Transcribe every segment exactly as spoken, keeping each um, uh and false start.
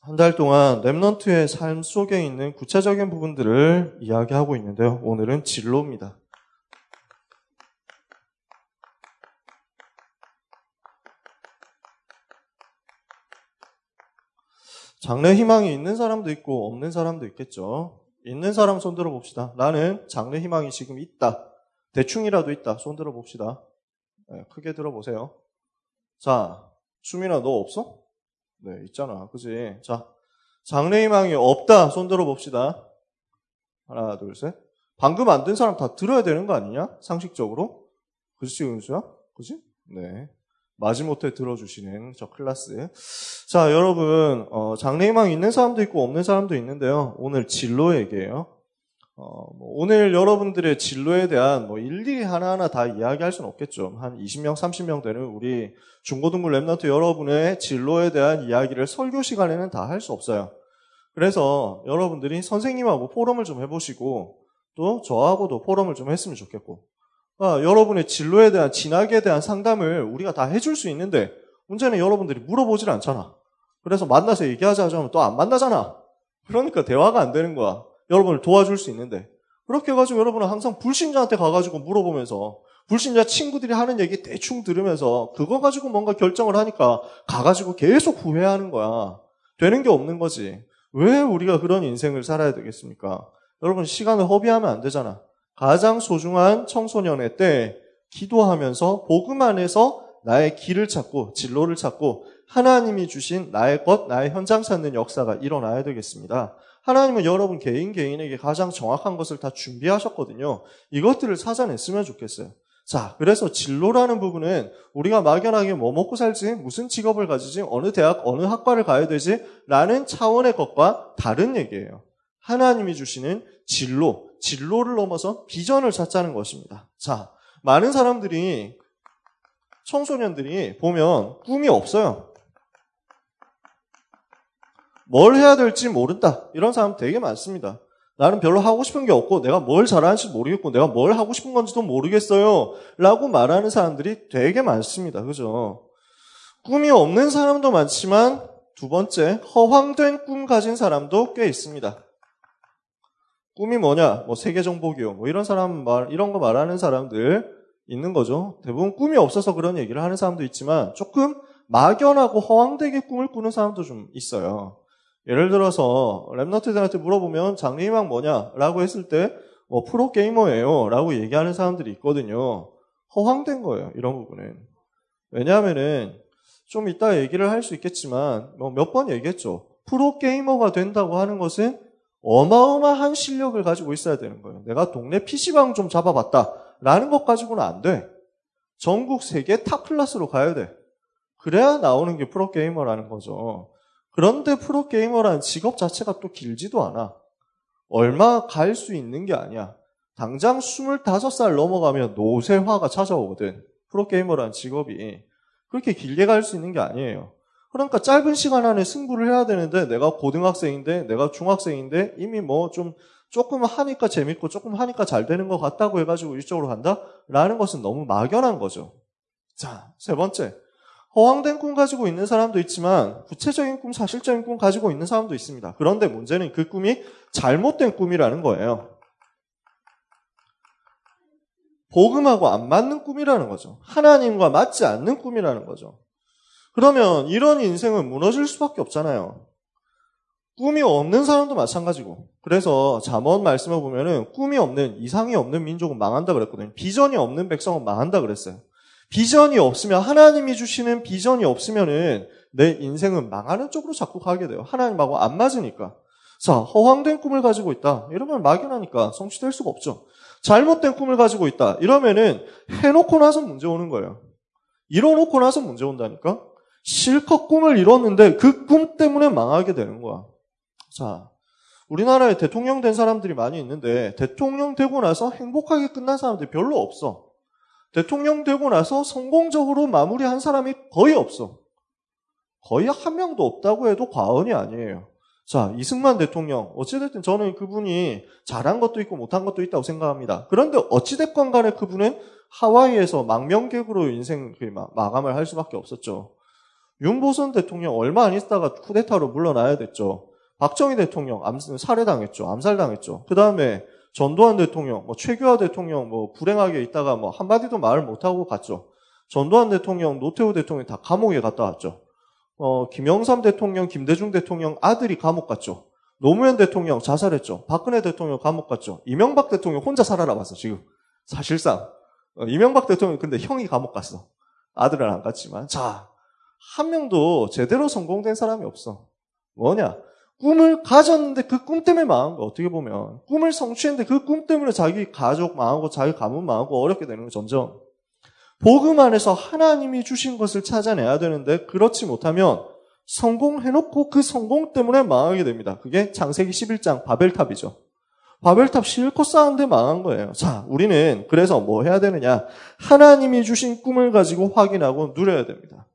한 달 동안 랩넌트의 삶 속에 있는 구체적인 부분들을 이야기하고 있는데요. 오늘은 진로입니다. 장래 희망이 있는 사람도 있고 없는 사람도 있겠죠. 있는 사람 손 들어봅시다. 나는 장래 희망이 지금 있다. 대충이라도 있다. 손 들어봅시다. 네, 크게 들어보세요. 자, 수민아 너 없어? 네, 있잖아. 그지? 자, 장래 희망이 없다. 손 들어봅시다. 하나, 둘, 셋. 방금 안 든 사람 다 들어야 되는 거 아니냐? 상식적으로. 그렇지, 은수야? 그지? 네. 마지못해 들어주시는 저 클래스. 자, 여러분, 어, 장래 희망이 있는 사람도 있고 없는 사람도 있는데요. 오늘 진로 얘기예요. 어, 뭐 오늘 여러분들의 진로에 대한 뭐 일일이 하나하나 다 이야기할 수는 없겠죠. 한 이십 명, 삼십 명 되는 우리 중고등부 랩넌트 여러분의 진로에 대한 이야기를 설교 시간에는 다 할 수 없어요. 그래서 여러분들이 선생님하고 포럼을 좀 해보시고 또 저하고도 포럼을 좀 했으면 좋겠고 아, 여러분의 진로에 대한 진학에 대한 상담을 우리가 다 해줄 수 있는데 문제는 여러분들이 물어보질 않잖아. 그래서 만나서 얘기하자 하면 또 안 만나잖아. 그러니까 대화가 안 되는 거야. 여러분을 도와줄 수 있는데 그렇게 해가지고 여러분은 항상 불신자한테 가가지고 물어보면서 불신자 친구들이 하는 얘기 대충 들으면서 그거 가지고 뭔가 결정을 하니까 가가지고 계속 후회하는 거야. 되는 게 없는 거지. 왜 우리가 그런 인생을 살아야 되겠습니까? 여러분 시간을 허비하면 안 되잖아. 가장 소중한 청소년의 때 기도하면서 복음 안에서 나의 길을 찾고 진로를 찾고 하나님이 주신 나의 것, 나의 현장 찾는 역사가 일어나야 되겠습니다. 하나님은 여러분 개인 개인에게 가장 정확한 것을 다 준비하셨거든요. 이것들을 찾아냈으면 좋겠어요. 자, 그래서 진로라는 부분은 우리가 막연하게 뭐 먹고 살지, 무슨 직업을 가지지, 어느 대학, 어느 학과를 가야 되지 라는 차원의 것과 다른 얘기예요. 하나님이 주시는 진로, 진로를 넘어서 비전을 찾자는 것입니다. 자, 많은 사람들이, 청소년들이 보면 꿈이 없어요. 뭘 해야 될지 모른다. 이런 사람 되게 많습니다. 나는 별로 하고 싶은 게 없고 내가 뭘 잘하는지 모르겠고 내가 뭘 하고 싶은 건지도 모르겠어요. 라고 말하는 사람들이 되게 많습니다. 그죠? 꿈이 없는 사람도 많지만 두 번째, 허황된 꿈 가진 사람도 꽤 있습니다. 꿈이 뭐냐? 뭐 세계정복이요. 뭐 이런 사람 말, 이런 거 말하는 사람들 있는 거죠. 대부분 꿈이 없어서 그런 얘기를 하는 사람도 있지만 조금 막연하고 허황되게 꿈을 꾸는 사람도 좀 있어요. 예를 들어서 랩너트들한테 물어보면 장래 희망 뭐냐라고 했을 때 뭐 프로게이머예요 라고 얘기하는 사람들이 있거든요. 허황된 거예요. 이런 부분은. 왜냐하면은 좀 이따 얘기를 할 수 있겠지만 뭐 몇 번 얘기했죠. 프로게이머가 된다고 하는 것은 어마어마한 실력을 가지고 있어야 되는 거예요. 내가 동네 피시방 좀 잡아봤다 라는 것 가지고는 안 돼. 전국 세계 탑 클래스로 가야 돼. 그래야 나오는 게 프로게이머라는 거죠. 그런데 프로게이머라는 직업 자체가 또 길지도 않아. 얼마 갈 수 있는 게 아니야. 당장 스물다섯 살 넘어가면 노쇠화가 찾아오거든. 프로게이머라는 직업이. 그렇게 길게 갈 수 있는 게 아니에요. 그러니까 짧은 시간 안에 승부를 해야 되는데 내가 고등학생인데 내가 중학생인데 이미 뭐 좀 조금 하니까 재밌고 조금 하니까 잘 되는 것 같다고 해가지고 이쪽으로 간다? 라는 것은 너무 막연한 거죠. 자, 세 번째. 허황된 꿈 가지고 있는 사람도 있지만 구체적인 꿈, 사실적인 꿈 가지고 있는 사람도 있습니다. 그런데 문제는 그 꿈이 잘못된 꿈이라는 거예요. 복음하고 안 맞는 꿈이라는 거죠. 하나님과 맞지 않는 꿈이라는 거죠. 그러면 이런 인생은 무너질 수밖에 없잖아요. 꿈이 없는 사람도 마찬가지고. 그래서 잠언 말씀을 보면은 꿈이 없는, 이상이 없는 민족은 망한다 그랬거든요. 비전이 없는 백성은 망한다 그랬어요. 비전이 없으면, 하나님이 주시는 비전이 없으면은 내 인생은 망하는 쪽으로 자꾸 가게 돼요. 하나님하고 안 맞으니까. 자, 허황된 꿈을 가지고 있다. 이러면 막연하니까 성취될 수가 없죠. 잘못된 꿈을 가지고 있다. 이러면은 해놓고 나서 문제 오는 거예요. 이뤄놓고 나서 문제 온다니까? 실컷 꿈을 이뤘는데 그 꿈 때문에 망하게 되는 거야. 자, 우리나라에 대통령 된 사람들이 많이 있는데 대통령 되고 나서 행복하게 끝난 사람들이 별로 없어. 대통령 되고 나서 성공적으로 마무리한 사람이 거의 없어. 거의 한 명도 없다고 해도 과언이 아니에요. 자, 이승만 대통령, 어찌됐든 저는 그분이 잘한 것도 있고 못한 것도 있다고 생각합니다. 그런데 어찌됐건 간에 그분은 하와이에서 망명객으로 인생 마감을 할 수밖에 없었죠. 윤보선 대통령 얼마 안 있다가 쿠데타로 물러나야 됐죠. 박정희 대통령 암, 살해당했죠. 암살당했죠. 그 다음에 전두환 대통령, 뭐 최규하 대통령 뭐 불행하게 있다가 뭐 한마디도 말을 못하고 갔죠. 전두환 대통령, 노태우 대통령 다 감옥에 갔다 왔죠. 어, 김영삼 대통령, 김대중 대통령 아들이 감옥 갔죠. 노무현 대통령 자살했죠. 박근혜 대통령 감옥 갔죠. 이명박 대통령 혼자 살아남았어, 지금. 사실상. 어, 이명박 대통령 근데 형이 감옥 갔어. 아들은 안 갔지만. 자, 한 명도 제대로 성공된 사람이 없어. 뭐냐? 꿈을 가졌는데 그 꿈 때문에 망한 거, 어떻게 보면. 꿈을 성취했는데 그 꿈 때문에 자기 가족 망하고 자기 가문 망하고 어렵게 되는 거 점점. 복음 안에서 하나님이 주신 것을 찾아내야 되는데 그렇지 못하면 성공해놓고 그 성공 때문에 망하게 됩니다. 그게 창세기 십일 장 바벨탑이죠. 바벨탑 실컷 쌓았는데 망한 거예요. 자, 우리는 그래서 뭐 해야 되느냐? 하나님이 주신 꿈을 가지고 확인하고 누려야 됩니다.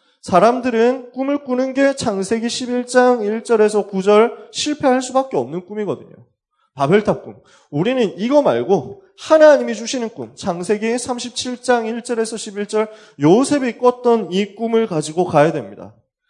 사람들은 꿈을 꾸는 게 창세기 십일 장 일 절에서 구 절 실패할 수밖에 없는 꿈이거든요. 바벨탑 꿈. 우리는 이거 말고 하나님이 주시는 꿈, 창세기 삼십칠 장 일 절에서 십일 절 요셉이 꿨던 이 꿈을 가지고 가야 됩니다.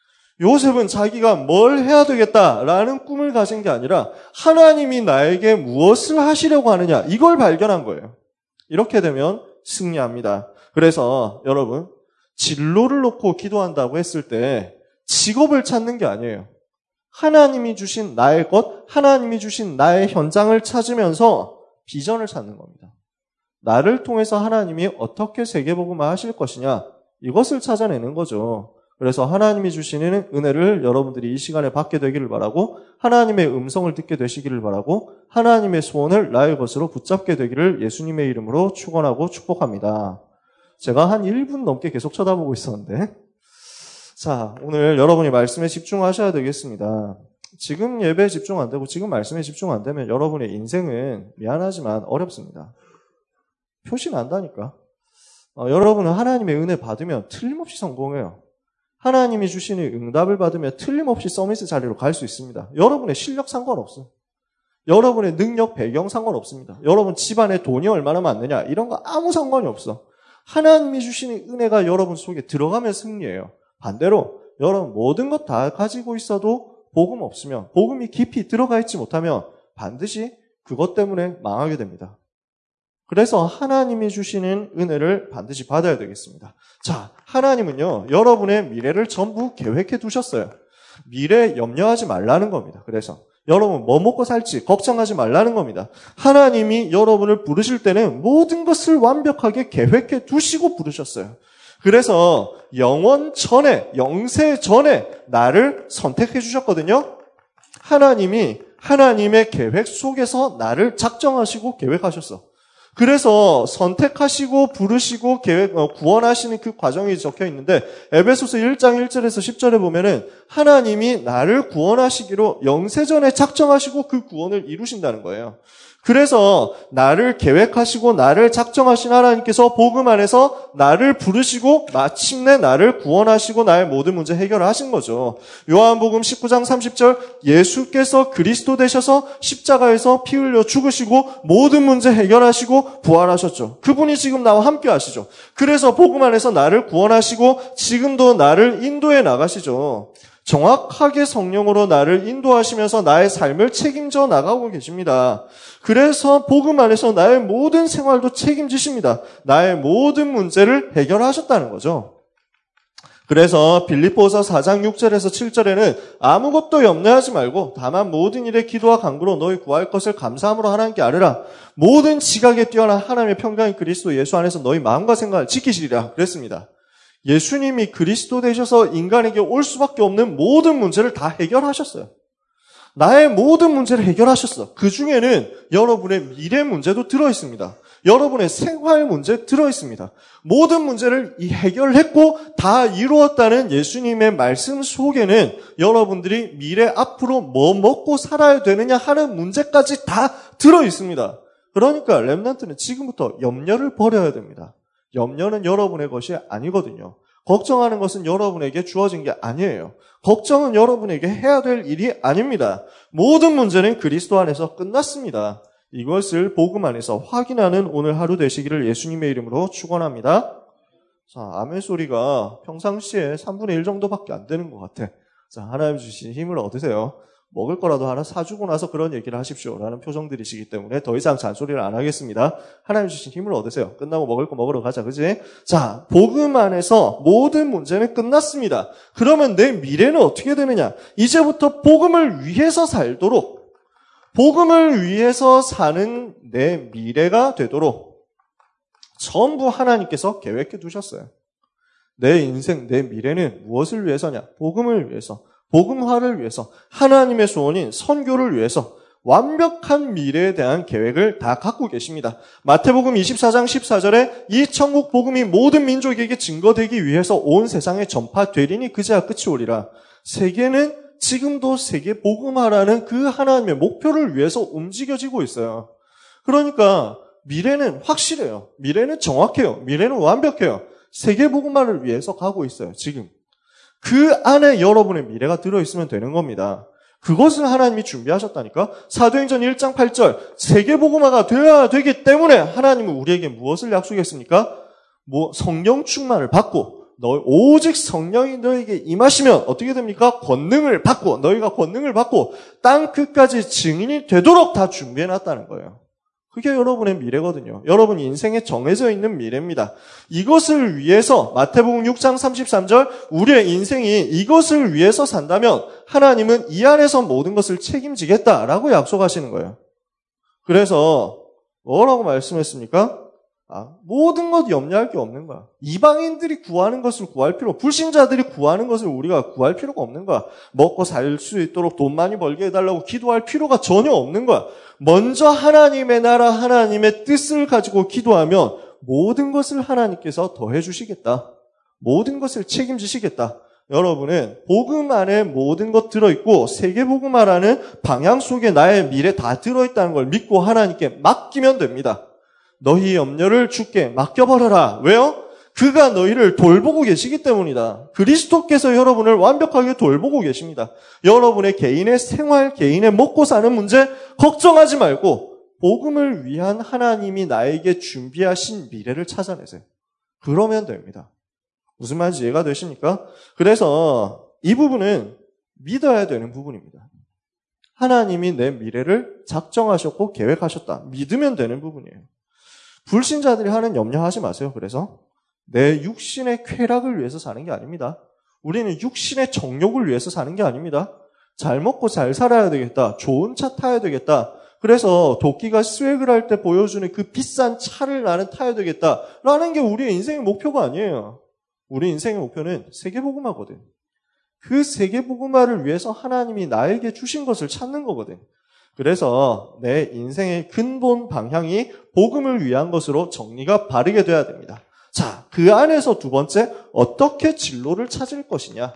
요셉은 자기가 뭘 해야 되겠다라는 꿈을 가진 게 아니라 하나님이 나에게 무엇을 하시려고 하느냐, 이걸 발견한 거예요. 이렇게 되면 승리합니다. 그래서 여러분, 진로를 놓고 기도한다고 했을 때 직업을 찾는 게 아니에요. 하나님이 주신 나의 것, 하나님이 주신 나의 현장을 찾으면서 비전을 찾는 겁니다. 나를 통해서 하나님이 어떻게 세계복음화 하실 것이냐, 이것을 찾아내는 거죠. 그래서 하나님이 주시는 은혜를 여러분들이 이 시간에 받게 되기를 바라고, 하나님의 음성을 듣게 되시기를 바라고, 하나님의 소원을 나의 것으로 붙잡게 되기를 예수님의 이름으로 축원하고 축복합니다. 제가 한 일 분 넘게 계속 쳐다보고 있었는데, 자, 오늘 여러분이 말씀에 집중하셔야 되겠습니다. 지금 예배에 집중 안 되고 지금 말씀에 집중 안 되면 여러분의 인생은 미안하지만 어렵습니다. 표시 난다니까. 어, 여러분은 하나님의 은혜 받으면 틀림없이 성공해요. 하나님이 주시는 응답을 받으면 틀림없이 서밋 자리로 갈 수 있습니다. 여러분의 실력 상관없어요. 여러분의 능력, 배경 상관없습니다. 여러분 집안에 돈이 얼마나 많느냐, 이런 거 아무 상관이 없어. 하나님이 주시는 은혜가 여러분 속에 들어가면 승리예요. 반대로 여러분 모든 것 다 가지고 있어도 복음 없으면, 복음이 깊이 들어가 있지 못하면 반드시 그것 때문에 망하게 됩니다. 그래서 하나님이 주시는 은혜를 반드시 받아야 되겠습니다. 자, 하나님은요, 여러분의 미래를 전부 계획해 두셨어요. 미래 염려하지 말라는 겁니다. 그래서 여러분 뭐 먹고 살지 걱정하지 말라는 겁니다. 하나님이 여러분을 부르실 때는 모든 것을 완벽하게 계획해 두시고 부르셨어요. 그래서 영원 전에, 영세 전에 나를 선택해 주셨거든요. 하나님이 하나님의 계획 속에서 나를 작정하시고 계획하셨어. 그래서 선택하시고 부르시고 계획, 구원하시는 그 과정이 적혀 있는데, 에베소서 일 장 일 절에서 십 절에 보면은 하나님이 나를 구원하시기로 영세전에 작정하시고 그 구원을 이루신다는 거예요. 그래서 나를 계획하시고 나를 작정하신 하나님께서 복음 안에서 나를 부르시고 마침내 나를 구원하시고 나의 모든 문제 해결하신 거죠. 요한복음 십구 장 삼십 절, 예수께서 그리스도 되셔서 십자가에서 피 흘려 죽으시고 모든 문제 해결하시고 부활하셨죠. 그분이 지금 나와 함께 하시죠. 그래서 복음 안에서 나를 구원하시고 지금도 나를 인도해 나가시죠. 정확하게 성령으로 나를 인도하시면서 나의 삶을 책임져 나가고 계십니다. 그래서 복음 안에서 나의 모든 생활도 책임지십니다. 나의 모든 문제를 해결하셨다는 거죠. 그래서 빌립보서 사 장 육 절에서 칠 절에는 아무것도 염려하지 말고 다만 모든 일에 기도와 간구로 너희 구할 것을 감사함으로 하나님께 아뢰라. 모든 지각에 뛰어난 하나님의 평강인 그리스도 예수 안에서 너희 마음과 생각을 지키시리라 그랬습니다. 예수님이 그리스도 되셔서 인간에게 올 수밖에 없는 모든 문제를 다 해결하셨어요. 나의 모든 문제를 해결하셨어. 그 중에는 여러분의 미래 문제도 들어있습니다. 여러분의 생활 문제 들어있습니다. 모든 문제를 해결했고 다 이루었다는 예수님의 말씀 속에는 여러분들이 미래 앞으로 뭐 먹고 살아야 되느냐 하는 문제까지 다 들어있습니다. 그러니까 렘넌트는 지금부터 염려를 버려야 됩니다. 염려는 여러분의 것이 아니거든요. 걱정하는 것은 여러분에게 주어진 게 아니에요. 걱정은 여러분에게 해야 될 일이 아닙니다. 모든 문제는 그리스도 안에서 끝났습니다. 이것을 복음 안에서 확인하는 오늘 하루 되시기를 예수님의 이름으로 축원합니다. 자, 아멘 소리가 평상시에 삼분의 일 정도밖에 안 되는 것 같아. 자, 하나님 주신 힘을 얻으세요. 먹을 거라도 하나 사주고 나서 그런 얘기를 하십시오. 라는 표정들이시기 때문에 더 이상 잔소리를 안 하겠습니다. 하나님 주신 힘을 얻으세요. 끝나고 먹을 거 먹으러 가자. 그지? 자, 복음 안에서 모든 문제는 끝났습니다. 그러면 내 미래는 어떻게 되느냐? 이제부터 복음을 위해서 살도록, 복음을 위해서 사는 내 미래가 되도록 전부 하나님께서 계획해 두셨어요. 내 인생, 내 미래는 무엇을 위해서냐? 복음을 위해서. 복음화를 위해서, 하나님의 소원인 선교를 위해서 완벽한 미래에 대한 계획을 다 갖고 계십니다. 마태복음 이십사 장 십사 절에 이 천국 복음이 모든 민족에게 증거되기 위해서 온 세상에 전파되리니 그제야 끝이 오리라. 세계는 지금도 세계 복음화라는 그 하나님의 목표를 위해서 움직여지고 있어요. 그러니까 미래는 확실해요. 미래는 정확해요. 미래는 완벽해요. 세계 복음화를 위해서 가고 있어요. 지금. 그 안에 여러분의 미래가 들어있으면 되는 겁니다. 그것을 하나님이 준비하셨다니까. 사도행전 일 장 팔 절 세계복음화가 되어야 되기 때문에 하나님은 우리에게 무엇을 약속했습니까? 뭐 성령 충만을 받고 너 오직 성령이 너에게 임하시면 어떻게 됩니까? 권능을 받고 너희가 권능을 받고 땅 끝까지 증인이 되도록 다 준비해놨다는 거예요. 그게 여러분의 미래거든요. 여러분 인생에 정해져 있는 미래입니다. 이것을 위해서 마태복음 육 장 삼십삼 절 우리의 인생이 이것을 위해서 산다면 하나님은 이 안에서 모든 것을 책임지겠다라고 약속하시는 거예요. 그래서 뭐라고 말씀했습니까? 아, 모든 것 염려할 게 없는 거야. 이방인들이 구하는 것을 구할 필요, 불신자들이 구하는 것을 우리가 구할 필요가 없는 거야. 먹고 살 수 있도록 돈 많이 벌게 해달라고 기도할 필요가 전혀 없는 거야. 먼저 하나님의 나라, 하나님의 뜻을 가지고 기도하면 모든 것을 하나님께서 더해 주시겠다. 모든 것을 책임지시겠다. 여러분은 복음 안에 모든 것 들어있고 세계복음화라는 방향 속에 나의 미래 다 들어있다는 걸 믿고 하나님께 맡기면 됩니다. 너희 염려를 주께 맡겨버려라. 왜요? 그가 너희를 돌보고 계시기 때문이다. 그리스도께서 여러분을 완벽하게 돌보고 계십니다. 여러분의 개인의 생활, 개인의 먹고 사는 문제 걱정하지 말고 복음을 위한 하나님이 나에게 준비하신 미래를 찾아내세요. 그러면 됩니다. 무슨 말인지 이해가 되십니까? 그래서 이 부분은 믿어야 되는 부분입니다. 하나님이 내 미래를 작정하셨고 계획하셨다. 믿으면 되는 부분이에요. 불신자들이 하는 염려하지 마세요. 그래서 내 육신의 쾌락을 위해서 사는 게 아닙니다. 우리는 육신의 정욕을 위해서 사는 게 아닙니다. 잘 먹고 잘 살아야 되겠다. 좋은 차 타야 되겠다. 그래서 도끼가 스웩을 할 때 보여주는 그 비싼 차를 나는 타야 되겠다라는 게 우리의 인생의 목표가 아니에요. 우리 인생의 목표는 세계복음화거든. 그 세계복음화를 위해서 하나님이 나에게 주신 것을 찾는 거거든. 그래서 내 인생의 근본 방향이 복음을 위한 것으로 정리가 바르게 돼야 됩니다. 자, 그 안에서 두 번째, 어떻게 진로를 찾을 것이냐.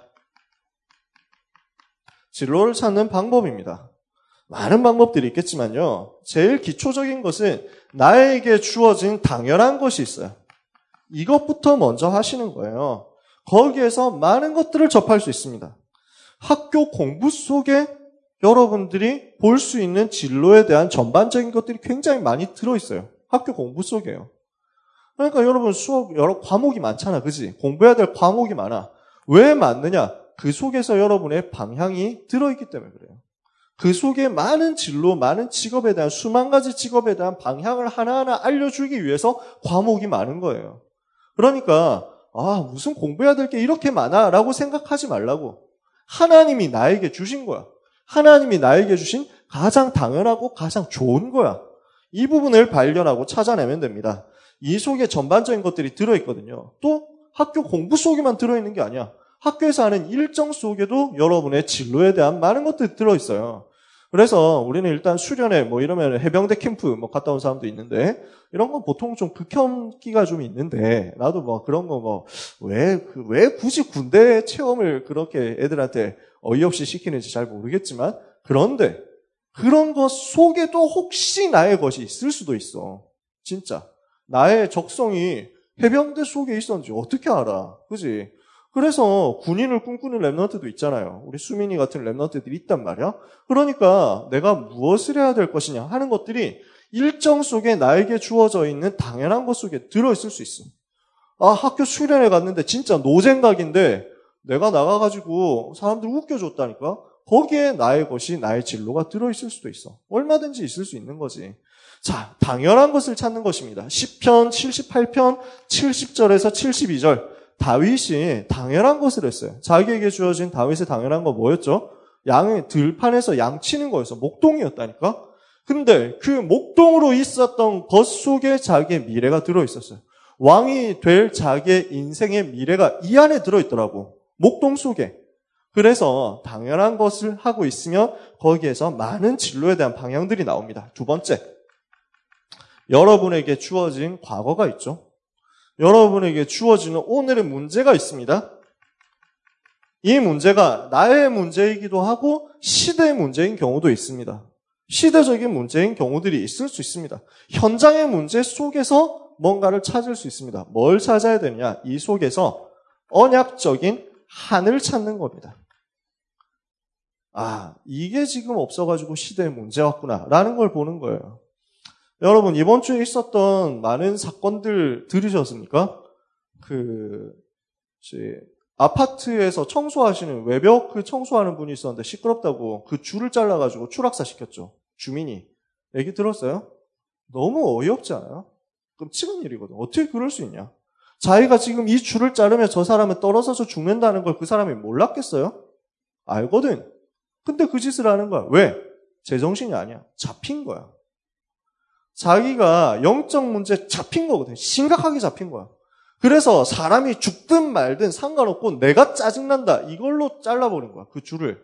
진로를 찾는 방법입니다. 많은 방법들이 있겠지만요. 제일 기초적인 것은 나에게 주어진 당연한 것이 있어요. 이것부터 먼저 하시는 거예요. 거기에서 많은 것들을 접할 수 있습니다. 학교 공부 속에 여러분들이 볼 수 있는 진로에 대한 전반적인 것들이 굉장히 많이 들어있어요. 학교 공부 속에요. 그러니까 여러분 수업 여러 과목이 많잖아. 그지? 공부해야 될 과목이 많아. 왜 많느냐? 그 속에서 여러분의 방향이 들어있기 때문에 그래요. 그 속에 많은 진로, 많은 직업에 대한 수만 가지 직업에 대한 방향을 하나하나 알려주기 위해서 과목이 많은 거예요. 그러니까 아 무슨 공부해야 될 게 이렇게 많아 라고 생각하지 말라고. 하나님이 나에게 주신 거야. 하나님이 나에게 주신 가장 당연하고 가장 좋은 거야. 이 부분을 발견하고 찾아내면 됩니다. 이 속에 전반적인 것들이 들어있거든요. 또 학교 공부 속에만 들어있는 게 아니야. 학교에서 하는 일정 속에도 여러분의 진로에 대한 많은 것들이 들어있어요. 그래서 우리는 일단 수련회 뭐 이러면 해병대 캠프 뭐 갔다 온 사람도 있는데 이런 건 보통 좀 극혐기가 좀 있는데 나도 뭐 그런 거 뭐 왜 왜 굳이 군대 체험을 그렇게 애들한테 어이없이 시키는지 잘 모르겠지만 그런데 그런 것 속에도 혹시 나의 것이 있을 수도 있어. 진짜 나의 적성이 해병대 속에 있었는지 어떻게 알아? 그지? 그래서 군인을 꿈꾸는 랩런트도 있잖아요. 우리 수민이 같은 랩런트들이 있단 말이야. 그러니까 내가 무엇을 해야 될 것이냐 하는 것들이 일정 속에 나에게 주어져 있는 당연한 것 속에 들어있을 수 있어. 아, 학교 수련회 갔는데 진짜 노잼각인데 내가 나가가지고 사람들 웃겨줬다니까? 거기에 나의 것이, 나의 진로가 들어있을 수도 있어. 얼마든지 있을 수 있는 거지. 자, 당연한 것을 찾는 것입니다. 시편 칠십팔 편 칠십 절에서 칠십이 절. 다윗이 당연한 것을 했어요. 자기에게 주어진 다윗의 당연한 건 뭐였죠? 양의 들판에서 양 치는 거였어. 목동이었다니까? 근데 그 목동으로 있었던 것 속에 자기의 미래가 들어있었어요. 왕이 될 자기의 인생의 미래가 이 안에 들어있더라고. 목동 속에. 그래서 당연한 것을 하고 있으면 거기에서 많은 진로에 대한 방향들이 나옵니다. 두 번째, 여러분에게 주어진 과거가 있죠. 여러분에게 주어지는 오늘의 문제가 있습니다. 이 문제가 나의 문제이기도 하고 시대의 문제인 경우도 있습니다. 시대적인 문제인 경우들이 있을 수 있습니다. 현장의 문제 속에서 뭔가를 찾을 수 있습니다. 뭘 찾아야 되느냐? 이 속에서 언약적인 한을 찾는 겁니다. 아, 이게 지금 없어가지고 시대의 문제 왔구나 라는 걸 보는 거예요. 여러분, 이번 주에 있었던 많은 사건들 들으셨습니까? 그, 아파트에서 청소하시는, 외벽 그 청소하는 분이 있었는데 시끄럽다고 그 줄을 잘라가지고 추락사 시켰죠. 주민이. 얘기 들었어요? 너무 어이없지 않아요? 끔찍한 일이거든. 어떻게 그럴 수 있냐? 자기가 지금 이 줄을 자르면 저 사람은 떨어져서 죽는다는 걸 그 사람이 몰랐겠어요? 알거든. 근데 그 짓을 하는 거야. 왜? 제정신이 아니야. 잡힌 거야. 자기가 영적 문제 잡힌 거거든. 심각하게 잡힌 거야. 그래서 사람이 죽든 말든 상관없고 내가 짜증난다. 이걸로 잘라버린 거야. 그 줄을.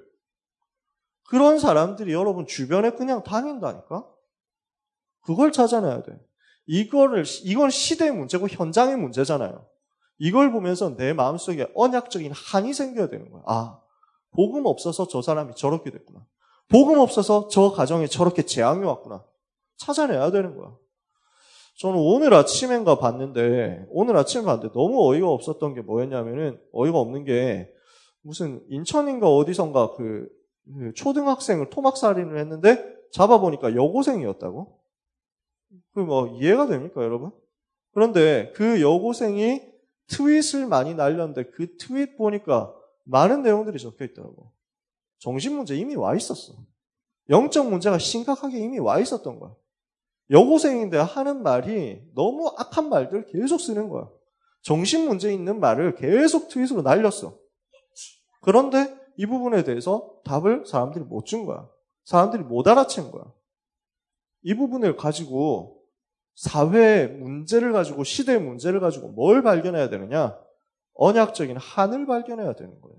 그런 사람들이 여러분 주변에 그냥 다닌다니까? 그걸 찾아내야 돼. 이거를, 이건 시대의 문제고 현장의 문제잖아요. 이걸 보면서 내 마음속에 언약적인 한이 생겨야 되는 거야. 아, 복음 없어서 저 사람이 저렇게 됐구나. 복음 없어서 저 가정에 저렇게 재앙이 왔구나. 찾아내야 되는 거야. 저는 오늘 아침엔가 봤는데, 오늘 아침에 봤는데 너무 어이가 없었던 게 뭐였냐면은, 어이가 없는 게, 무슨 인천인가 어디선가 그, 그 초등학생을 토막살인을 했는데, 잡아보니까 여고생이었다고? 그 뭐, 이해가 됩니까, 여러분? 그런데 그 여고생이 트윗을 많이 날렸는데, 그 트윗 보니까 많은 내용들이 적혀 있더라고. 정신문제 이미 와 있었어. 영적 문제가 심각하게 이미 와 있었던 거야. 여고생인데 하는 말이 너무 악한 말들 계속 쓰는 거야. 정신문제 있는 말을 계속 트윗으로 날렸어. 그런데 이 부분에 대해서 답을 사람들이 못 준 거야. 사람들이 못 알아챈 거야. 이 부분을 가지고 사회의 문제를 가지고 시대의 문제를 가지고 뭘 발견해야 되느냐? 언약적인 한을 발견해야 되는 거예요.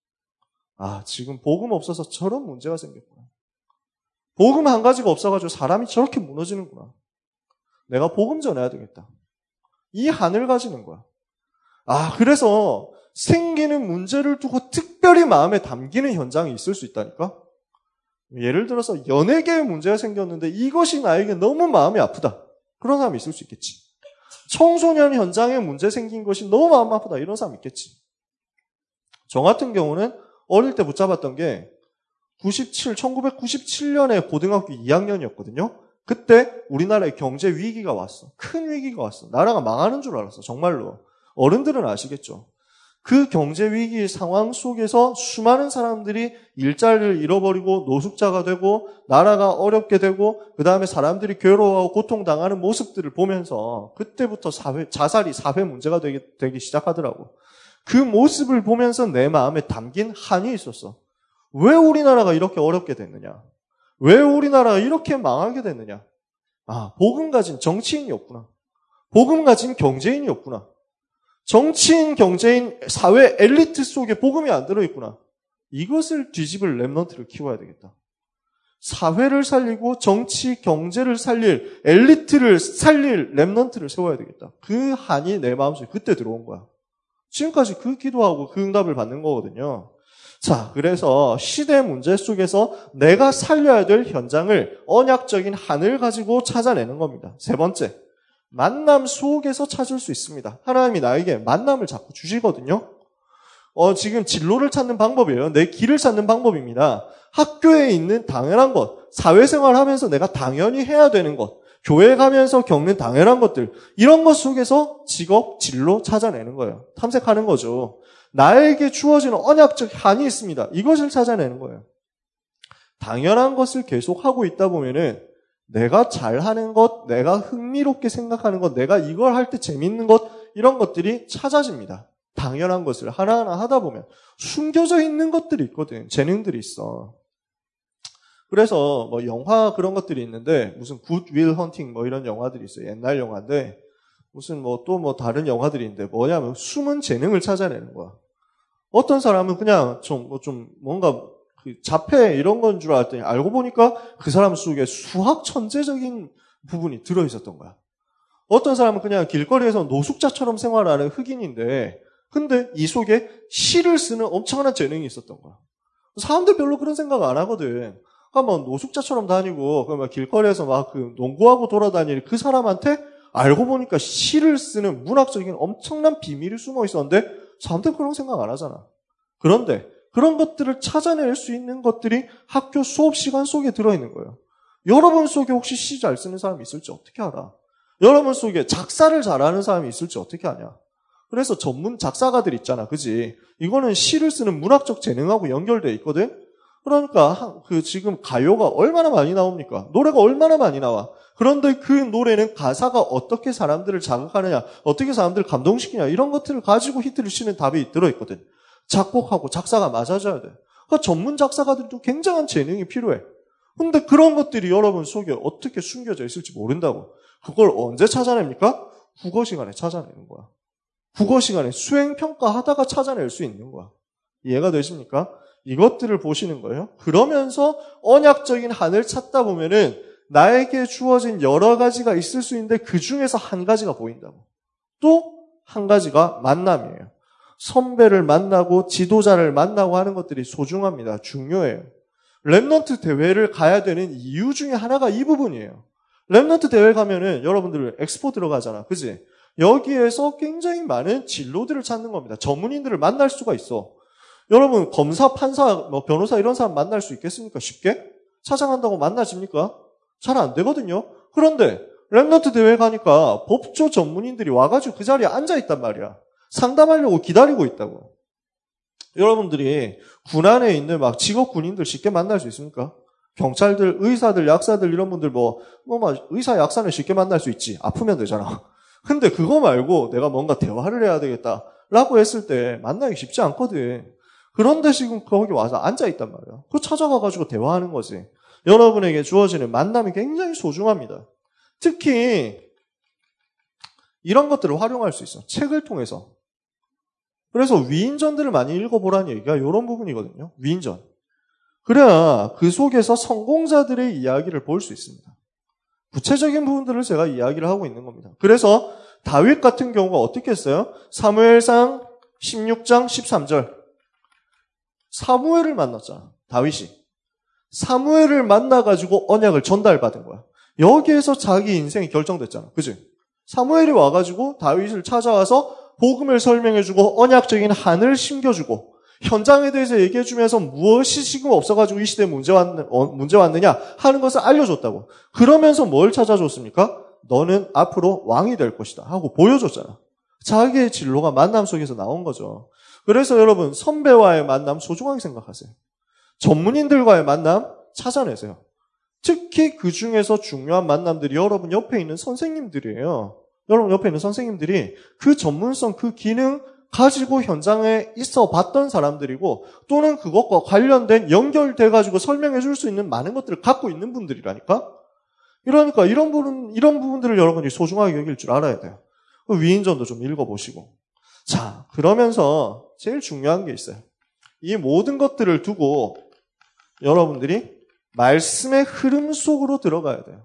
아, 지금 복음 없어서 저런 문제가 생겼구나. 복음 한 가지가 없어가지고 사람이 저렇게 무너지는구나. 내가 복음 전해야 되겠다. 이 한을 가지는 거야. 아, 그래서 생기는 문제를 두고 특별히 마음에 담기는 현장이 있을 수 있다니까? 예를 들어서 연예계에 문제가 생겼는데 이것이 나에게 너무 마음이 아프다. 그런 사람이 있을 수 있겠지. 청소년 현장에 문제 생긴 것이 너무 마음 아프다. 이런 사람 있겠지. 저 같은 경우는 어릴 때 붙잡았던 게 구십칠, 천구백구십칠 년에 고등학교 이 학년이었거든요. 그때 우리나라에 경제 위기가 왔어. 큰 위기가 왔어. 나라가 망하는 줄 알았어. 정말로. 어른들은 아시겠죠. 그 경제 위기 상황 속에서 수많은 사람들이 일자리를 잃어버리고 노숙자가 되고 나라가 어렵게 되고 그 다음에 사람들이 괴로워하고 고통당하는 모습들을 보면서 그때부터 사회, 자살이 사회 문제가 되기, 되기 시작하더라고. 그 모습을 보면서 내 마음에 담긴 한이 있었어. 왜 우리나라가 이렇게 어렵게 됐느냐? 왜 우리나라가 이렇게 망하게 됐느냐? 아, 복음 가진 정치인이 없구나. 복음 가진 경제인이 없구나. 정치인, 경제인, 사회 엘리트 속에 복음이 안 들어있구나. 이것을 뒤집을 랩넌트를 키워야 되겠다. 사회를 살리고 정치, 경제를 살릴, 엘리트를 살릴 랩넌트를 세워야 되겠다. 그 한이 내 마음속에 그때 들어온 거야. 지금까지 그 기도하고 그 응답을 받는 거거든요. 자, 그래서 시대 문제 속에서 내가 살려야 될 현장을 언약적인 한을 가지고 찾아내는 겁니다. 세 번째, 만남 속에서 찾을 수 있습니다. 하나님이 나에게 만남을 자꾸 주시거든요. 어, 지금 진로를 찾는 방법이에요. 내 길을 찾는 방법입니다. 학교에 있는 당연한 것, 사회생활 하면서 내가 당연히 해야 되는 것, 교회 가면서 겪는 당연한 것들, 이런 것 속에서 직업, 진로 찾아내는 거예요. 탐색하는 거죠. 나에게 주어지는 언약적 한이 있습니다. 이것을 찾아내는 거예요. 당연한 것을 계속 하고 있다 보면은 내가 잘하는 것, 내가 흥미롭게 생각하는 것, 내가 이걸 할 때 재밌는 것, 이런 것들이 찾아집니다. 당연한 것을 하나하나 하다 보면 숨겨져 있는 것들이 있거든. 재능들이 있어. 그래서 뭐 영화 그런 것들이 있는데 무슨 굿 윌 헌팅 뭐 이런 영화들이 있어요. 옛날 영화인데 무슨 뭐 또 뭐 다른 영화들이 있는데 뭐냐면 숨은 재능을 찾아내는 거야. 어떤 사람은 그냥 좀 뭐 좀 뭔가 그 자폐 이런 건 줄 알았더니 알고 보니까 그 사람 속에 수학 천재적인 부분이 들어 있었던 거야. 어떤 사람은 그냥 길거리에서 노숙자처럼 생활하는 흑인인데 근데 이 속에 시를 쓰는 엄청난 재능이 있었던 거야. 사람들 별로 그런 생각 안 하거든. 그러니까 뭐 노숙자처럼 다니고 그러면 길거리에서 막 그 농구하고 돌아다니는 그 사람한테 알고 보니까 시를 쓰는 문학적인 엄청난 비밀이 숨어 있었는데 사람들 그런 생각 안 하잖아. 그런데 그런 것들을 찾아낼 수 있는 것들이 학교 수업 시간 속에 들어있는 거예요. 여러분 속에 혹시 시 잘 쓰는 사람이 있을지 어떻게 알아? 여러분 속에 작사를 잘하는 사람이 있을지 어떻게 아냐? 그래서 전문 작사가들 있잖아. 그지? 이거는 시를 쓰는 문학적 재능하고 연결돼 있거든? 그러니까 그 지금 가요가 얼마나 많이 나옵니까? 노래가 얼마나 많이 나와. 그런데 그 노래는 가사가 어떻게 사람들을 자극하느냐, 어떻게 사람들을 감동시키냐 이런 것들을 가지고 히트를 치는 답이 들어있거든. 작곡하고 작사가 맞아져야 돼. 그러니까 전문 작사가들도 굉장한 재능이 필요해. 근데 그런 것들이 여러분 속에 어떻게 숨겨져 있을지 모른다고. 그걸 언제 찾아냅니까? 국어 시간에 찾아내는 거야. 국어 시간에 수행평가하다가 찾아낼 수 있는 거야. 이해가 되십니까? 이것들을 보시는 거예요. 그러면서 언약적인 한을 찾다 보면은 나에게 주어진 여러 가지가 있을 수 있는데 그 중에서 한 가지가 보인다고. 또 한 가지가 만남이에요. 선배를 만나고 지도자를 만나고 하는 것들이 소중합니다. 중요해요. 랩넌트 대회를 가야 되는 이유 중에 하나가 이 부분이에요. 랩넌트 대회 가면은 여러분들 엑스포 들어가잖아. 그지? 여기에서 굉장히 많은 진로들을 찾는 겁니다. 전문인들을 만날 수가 있어. 여러분 검사, 판사, 뭐 변호사 이런 사람 만날 수 있겠습니까? 쉽게? 찾아간다고 만나집니까? 잘 안 되거든요. 그런데 랩넌트 대회 가니까 법조 전문인들이 와가지고 그 자리에 앉아있단 말이야. 상담하려고 기다리고 있다고. 여러분들이 군안에 있는 막 직업 군인들 쉽게 만날 수 있습니까? 경찰들, 의사들, 약사들 이런 분들 뭐, 뭐 막 의사, 약사는 쉽게 만날 수 있지. 아프면 되잖아. 근데 그거 말고 내가 뭔가 대화를 해야 되겠다라고 했을 때 만나기 쉽지 않거든. 그런데 지금 거기 와서 앉아있단 말이야. 그거 찾아가가지고 대화하는 거지. 여러분에게 주어지는 만남이 굉장히 소중합니다. 특히 이런 것들을 활용할 수 있어. 책을 통해서. 그래서 위인전들을 많이 읽어보라는 얘기가 이런 부분이거든요. 위인전. 그래야 그 속에서 성공자들의 이야기를 볼 수 있습니다. 구체적인 부분들을 제가 이야기를 하고 있는 겁니다. 그래서 다윗 같은 경우가 어떻게 했어요? 사무엘상 십육 장 십삼 절. 사무엘을 만났잖아. 다윗이. 사무엘을 만나가지고 언약을 전달받은 거야. 여기에서 자기 인생이 결정됐잖아. 그치? 사무엘이 와가지고 다윗을 찾아와서 복음을 설명해주고 언약적인 한을 심겨주고 현장에 대해서 얘기해주면서 무엇이 지금 없어가지고 이 시대에 문제, 왔, 어, 문제 왔느냐 하는 것을 알려줬다고. 그러면서 뭘 찾아줬습니까? 너는 앞으로 왕이 될 것이다 하고 보여줬잖아. 자기의 진로가 만남 속에서 나온 거죠. 그래서 여러분 선배와의 만남 소중하게 생각하세요. 전문인들과의 만남 찾아내세요. 특히 그 중에서 중요한 만남들이 여러분 옆에 있는 선생님들이에요. 여러분 옆에 있는 선생님들이 그 전문성, 그 기능 가지고 현장에 있어 봤던 사람들이고 또는 그것과 관련된 연결돼가지고 설명해 줄 수 있는 많은 것들을 갖고 있는 분들이라니까? 이러니까 이런 부분, 이런 부분들을 여러분이 소중하게 여길 줄 알아야 돼요. 위인전도 좀 읽어보시고. 자, 그러면서 제일 중요한 게 있어요. 이 모든 것들을 두고 여러분들이 말씀의 흐름 속으로 들어가야 돼요.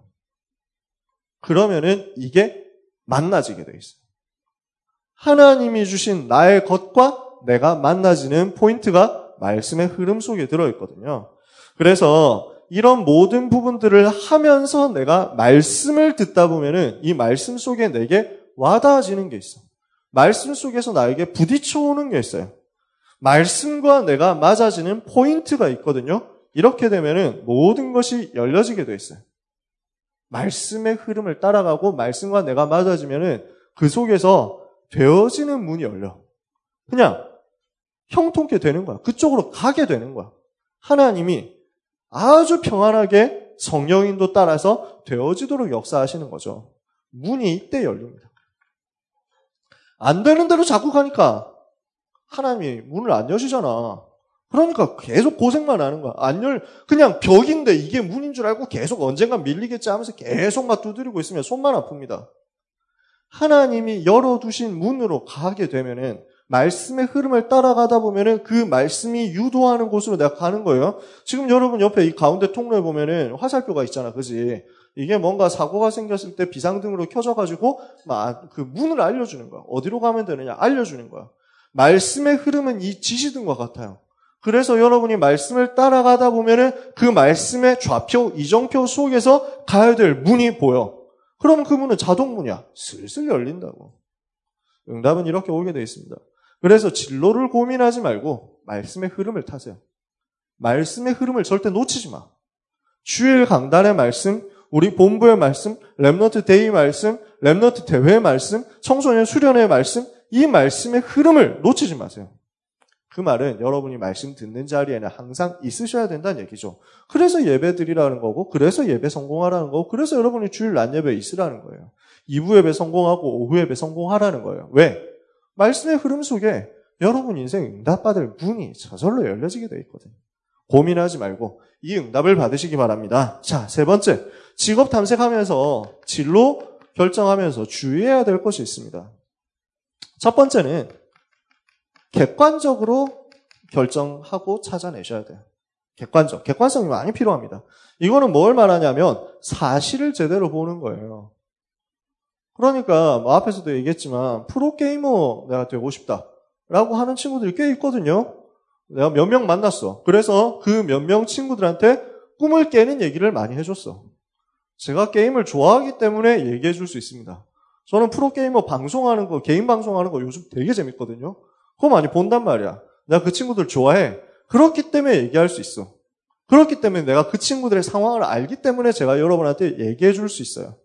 그러면은 이게 만나지게 돼 있어요. 하나님이 주신 나의 것과 내가 만나지는 포인트가 말씀의 흐름 속에 들어있거든요. 그래서 이런 모든 부분들을 하면서 내가 말씀을 듣다 보면은 이 말씀 속에 내게 와닿아지는 게 있어. 말씀 속에서 나에게 부딪혀오는 게 있어요. 말씀과 내가 맞아지는 포인트가 있거든요. 이렇게 되면은 모든 것이 열려지게 돼 있어요. 말씀의 흐름을 따라가고 말씀과 내가 맞아지면은 그 속에서 되어지는 문이 열려. 그냥 형통케 되는 거야. 그쪽으로 가게 되는 거야. 하나님이 아주 평안하게 성령인도 따라서 되어지도록 역사하시는 거죠. 문이 이때 열립니다. 안 되는 대로 자꾸 가니까 하나님이 문을 안 여시잖아. 그러니까 계속 고생만 하는 거야. 안 열, 그냥 벽인데 이게 문인 줄 알고 계속 언젠가 밀리겠지 하면서 계속 막 두드리고 있으면 손만 아픕니다. 하나님이 열어두신 문으로 가게 되면은 말씀의 흐름을 따라가다 보면은 그 말씀이 유도하는 곳으로 내가 가는 거예요. 지금 여러분 옆에 이 가운데 통로에 보면은 화살표가 있잖아. 그지? 이게 뭔가 사고가 생겼을 때 비상등으로 켜져가지고 막 그 문을 알려주는 거야. 어디로 가면 되느냐 알려주는 거야. 말씀의 흐름은 이 지시등과 같아요. 그래서 여러분이 말씀을 따라가다 보면은 그 말씀의 좌표, 이정표 속에서 가야 될 문이 보여. 그러면 그 문은 자동문이야. 슬슬 열린다고. 응답은 이렇게 오게 되어 있습니다. 그래서 진로를 고민하지 말고 말씀의 흐름을 타세요. 말씀의 흐름을 절대 놓치지 마. 주일 강단의 말씀, 우리 본부의 말씀, 렘넌트 데이 말씀, 렘넌트 대회의 말씀, 청소년 수련회의 말씀, 이 말씀의 흐름을 놓치지 마세요. 그 말은 여러분이 말씀 듣는 자리에는 항상 있으셔야 된다는 얘기죠. 그래서 예배 드리라는 거고, 그래서 예배 성공하라는 거고, 그래서 여러분이 주일 낮 예배에 있으라는 거예요. 이 부 예배 성공하고 오후 예배 성공하라는 거예요. 왜? 말씀의 흐름 속에 여러분 인생 응답받을 문이 저절로 열려지게 돼 있거든요. 고민하지 말고 이 응답을 받으시기 바랍니다. 자, 세 번째. 직업 탐색하면서 진로 결정하면서 주의해야 될 것이 있습니다. 첫 번째는 객관적으로 결정하고 찾아내셔야 돼요. 객관적. 객관성이 많이 필요합니다. 이거는 뭘 말하냐면 사실을 제대로 보는 거예요. 그러니까 뭐 앞에서도 얘기했지만 프로게이머 내가 되고 싶다라고 하는 친구들이 꽤 있거든요. 내가 몇 명 만났어. 그래서 그 몇 명 친구들한테 꿈을 깨는 얘기를 많이 해줬어. 제가 게임을 좋아하기 때문에 얘기해 줄 수 있습니다. 저는 프로게이머 방송하는 거, 개인 방송하는 거 요즘 되게 재밌거든요. 그거 많이 본단 말이야. 내가 그 친구들 좋아해. 그렇기 때문에 얘기할 수 있어. 그렇기 때문에 내가 그 친구들의 상황을 알기 때문에 제가 여러분한테 얘기해 줄 수 있어요.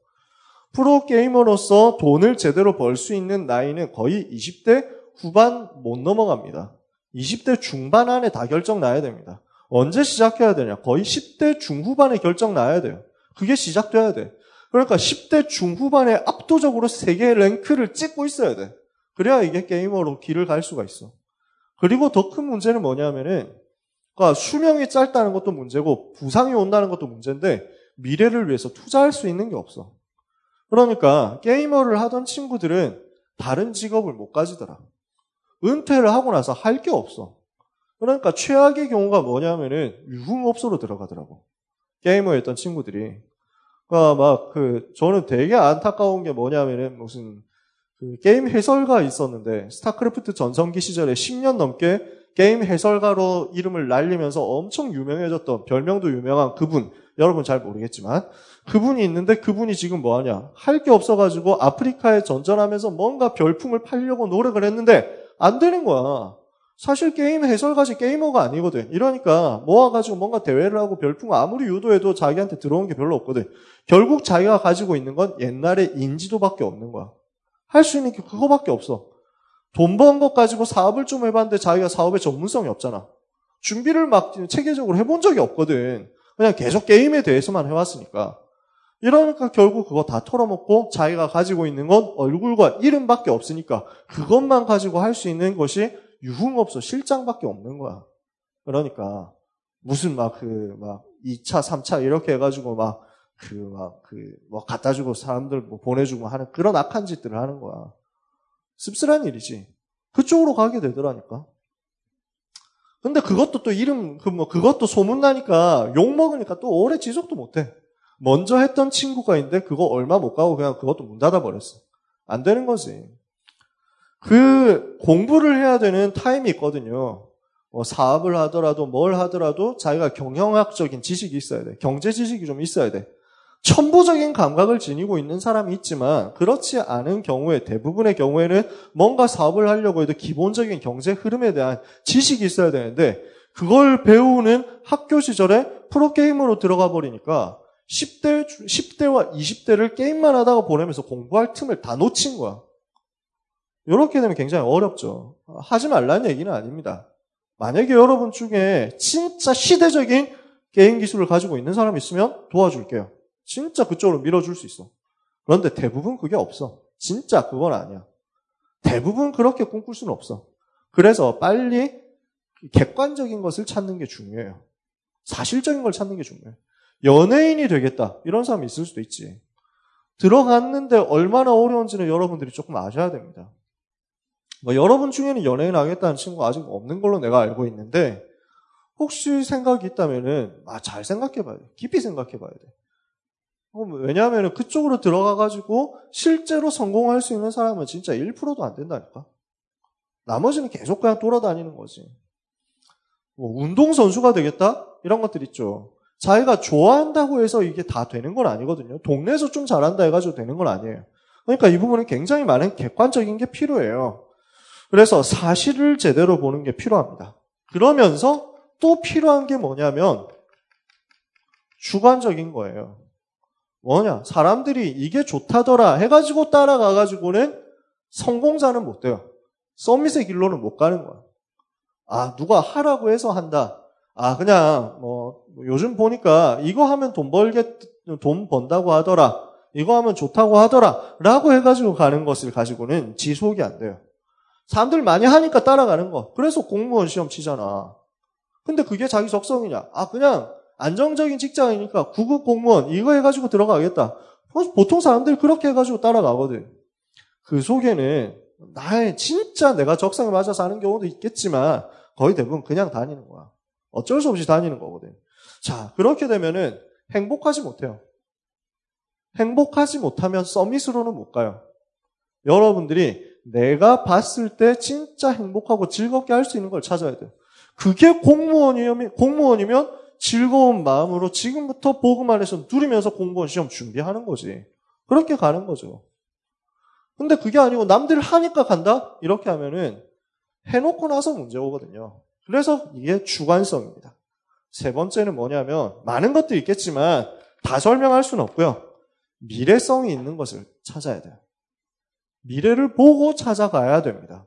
프로게이머로서 돈을 제대로 벌 수 있는 나이는 거의 이십 대 후반 못 넘어갑니다. 이십 대 중반 안에 다 결정 나야 됩니다. 언제 시작해야 되냐? 거의 십 대 중후반에 결정 나야 돼요. 그게 시작돼야 돼. 그러니까 십 대 중후반에 압도적으로 세계 랭크를 찍고 있어야 돼. 그래야 이게 게이머로 길을 갈 수가 있어. 그리고 더 큰 문제는 뭐냐면은, 그러니까 수명이 짧다는 것도 문제고, 부상이 온다는 것도 문제인데, 미래를 위해서 투자할 수 있는 게 없어. 그러니까, 게이머를 하던 친구들은 다른 직업을 못 가지더라. 은퇴를 하고 나서 할 게 없어. 그러니까 최악의 경우가 뭐냐면은, 유흥업소로 들어가더라고. 게이머였던 친구들이. 그러니까 막 그, 저는 되게 안타까운 게 뭐냐면은, 무슨, 그 게임 해설가 있었는데 스타크래프트 전성기 시절에 십 년 넘게 게임 해설가로 이름을 날리면서 엄청 유명해졌던 별명도 유명한 그분, 여러분 잘 모르겠지만 그분이 있는데 그분이 지금 뭐하냐, 할 게 없어가지고 아프리카에 전전하면서 뭔가 별풍을 팔려고 노력을 했는데 안 되는 거야. 사실 게임 해설가지 게이머가 아니거든. 이러니까 모아가지고 뭔가 대회를 하고 별풍 아무리 유도해도 자기한테 들어온 게 별로 없거든. 결국 자기가 가지고 있는 건 옛날의 인지도밖에 없는 거야. 할 수 있는 게 그거밖에 없어. 돈 번 것 가지고 사업을 좀 해봤는데 자기가 사업에 전문성이 없잖아. 준비를 막 체계적으로 해본 적이 없거든. 그냥 계속 게임에 대해서만 해왔으니까. 이러니까 결국 그거 다 털어먹고 자기가 가지고 있는 건 얼굴과 이름밖에 없으니까 그것만 가지고 할 수 있는 것이 유흥업소 실장밖에 없는 거야. 그러니까 무슨 막 그 막 이 차, 삼 차 이렇게 해가지고 막 그, 막, 그, 뭐, 갖다 주고 사람들 뭐 보내주고 하는 그런 악한 짓들을 하는 거야. 씁쓸한 일이지. 그쪽으로 가게 되더라니까. 근데 그것도 또 이름, 그 뭐, 그것도 소문나니까 욕먹으니까 또 오래 지속도 못해. 먼저 했던 친구가 있는데 그거 얼마 못 가고 그냥 그것도 문 닫아버렸어. 안 되는 거지. 그 공부를 해야 되는 타임이 있거든요. 뭐 사업을 하더라도 뭘 하더라도 자기가 경영학적인 지식이 있어야 돼. 경제 지식이 좀 있어야 돼. 천부적인 감각을 지니고 있는 사람이 있지만 그렇지 않은 경우에 대부분의 경우에는 뭔가 사업을 하려고 해도 기본적인 경제 흐름에 대한 지식이 있어야 되는데 그걸 배우는 학교 시절에 프로게이머로 들어가 버리니까 십 대, 십 대와 이십 대를 게임만 하다가 보내면서 공부할 틈을 다 놓친 거야. 이렇게 되면 굉장히 어렵죠. 하지 말라는 얘기는 아닙니다. 만약에 여러분 중에 진짜 시대적인 게임 기술을 가지고 있는 사람이 있으면 도와줄게요. 진짜 그쪽으로 밀어줄 수 있어. 그런데 대부분 그게 없어. 진짜 그건 아니야. 대부분 그렇게 꿈꿀 수는 없어. 그래서 빨리 객관적인 것을 찾는 게 중요해요. 사실적인 걸 찾는 게 중요해요. 연예인이 되겠다. 이런 사람이 있을 수도 있지. 들어갔는데 얼마나 어려운지는 여러분들이 조금 아셔야 됩니다. 뭐 여러분 중에는 연예인 하겠다는 친구가 아직 없는 걸로 내가 알고 있는데 혹시 생각이 있다면은 아, 잘 생각해봐야 돼. 깊이 생각해봐야 돼. 왜냐하면 그쪽으로 들어가가지고 실제로 성공할 수 있는 사람은 진짜 일 퍼센트도 안 된다니까. 나머지는 계속 그냥 돌아다니는 거지. 뭐 운동선수가 되겠다? 이런 것들 있죠. 자기가 좋아한다고 해서 이게 다 되는 건 아니거든요. 동네에서 좀 잘한다 해가지고 되는 건 아니에요. 그러니까 이 부분은 굉장히 많은 객관적인 게 필요해요. 그래서 사실을 제대로 보는 게 필요합니다. 그러면서 또 필요한 게 뭐냐면 주관적인 거예요. 뭐냐? 사람들이 이게 좋다더라 해가지고 따라가가지고는 성공자는 못 돼요. 서밋의 길로는 못 가는 거야. 아, 누가 하라고 해서 한다. 아, 그냥 뭐 요즘 보니까 이거 하면 돈 벌게 돈 번다고 하더라. 이거 하면 좋다고 하더라. 라고 해가지고 가는 것을 가지고는 지속이 안 돼요. 사람들 많이 하니까 따라가는 거. 그래서 공무원 시험 치잖아. 근데 그게 자기 적성이냐? 아, 그냥 안정적인 직장이니까 구급 공무원 이거 해가지고 들어가겠다. 보통 사람들이 그렇게 해가지고 따라가거든. 그 속에는 나의 진짜 내가 적성에 맞아서 하는 경우도 있겠지만 거의 대부분 그냥 다니는 거야. 어쩔 수 없이 다니는 거거든. 자, 그렇게 되면은 행복하지 못해요. 행복하지 못하면 서밋으로는 못 가요. 여러분들이 내가 봤을 때 진짜 행복하고 즐겁게 할 수 있는 걸 찾아야 돼요. 그게 공무원이면, 공무원이면 즐거운 마음으로 지금부터 복음 안에서 누리면서 공무원 시험 준비하는 거지. 그렇게 가는 거죠. 근데 그게 아니고 남들 하니까 간다? 이렇게 하면은 해놓고 나서 문제 오거든요. 그래서 이게 주관성입니다. 세 번째는 뭐냐면 많은 것도 있겠지만 다 설명할 수는 없고요. 미래성이 있는 것을 찾아야 돼요. 미래를 보고 찾아가야 됩니다.